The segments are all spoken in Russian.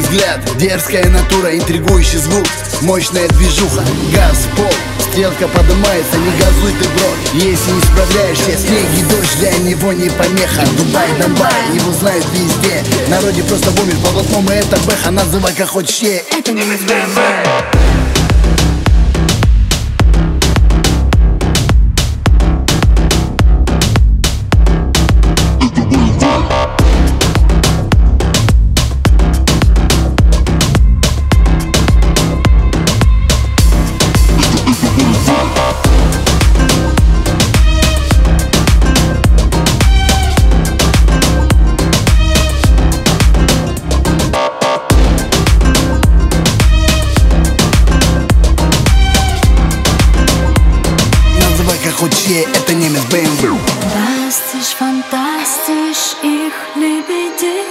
взгляд, дерзкая натура, интригующий звук, мощная движуха, газ в пол, стрелка поднимается, не газуй ты, бро. Если не справляешься, снег и дождь для него не помеха. Дубай, Донбай, его знают везде. Народе просто бомбит по блатному, это бэха, называй как хочешь. Это не БМВ. Это немец БМВ. Fantastisch, fantastisch, ich liebe dich.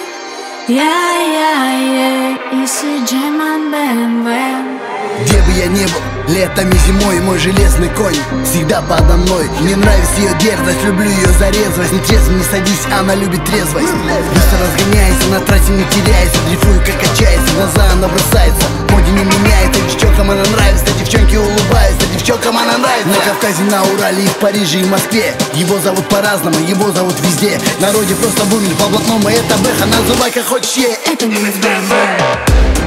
Ja, ich сиджай ман БМВ. Где бы я не был, летом и зимой, мой железный конь всегда подо мной. Мне нравится ее дерзость, люблю ее зарезвость. Не трезво не садись, она любит трезвость. Быстро разгоняется, на трассе не теряется. Дрейфую, как качается, глаза она бросается. Моде не меняется, девчонкам она нравится. Девчонки улыбаются, девчонкам она нравится. На Кавказе, на Урале, и в Париже, и в Москве. Его зовут по-разному, его зовут везде. Народе просто бумит по блатному, это бэха, называй как хочешь. Это немец БМВ.